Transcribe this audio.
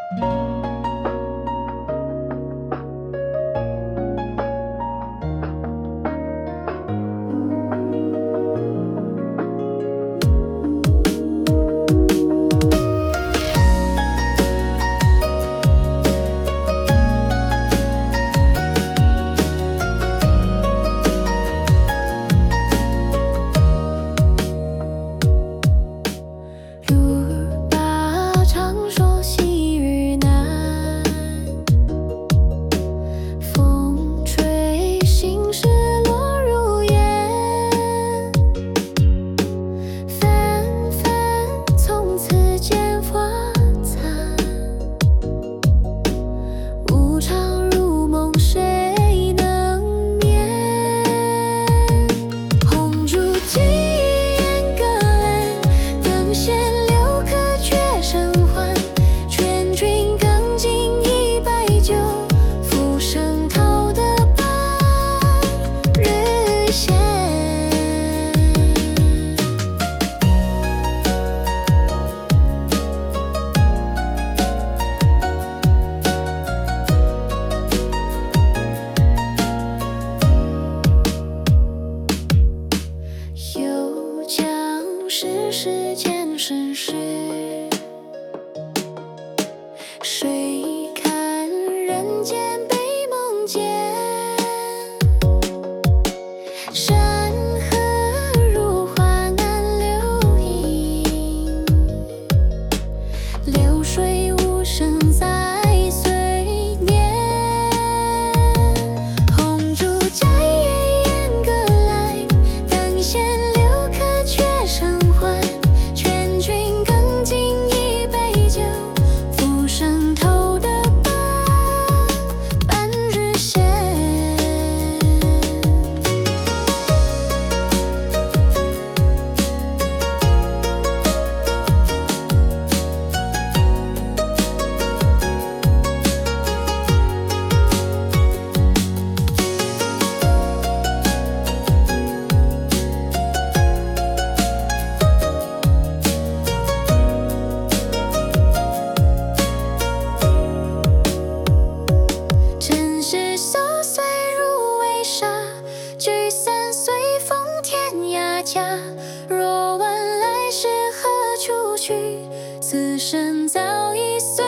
世间盛世，谁看人间被梦见？山河如画难留影，流水无声在岁年。红烛佳夜燕歌来，等闲留客却生还。劝君更尽一杯酒，浮生透的半日闲。尘世琐碎如微沙，聚散随风天涯家。若问来世何处去，此生早已随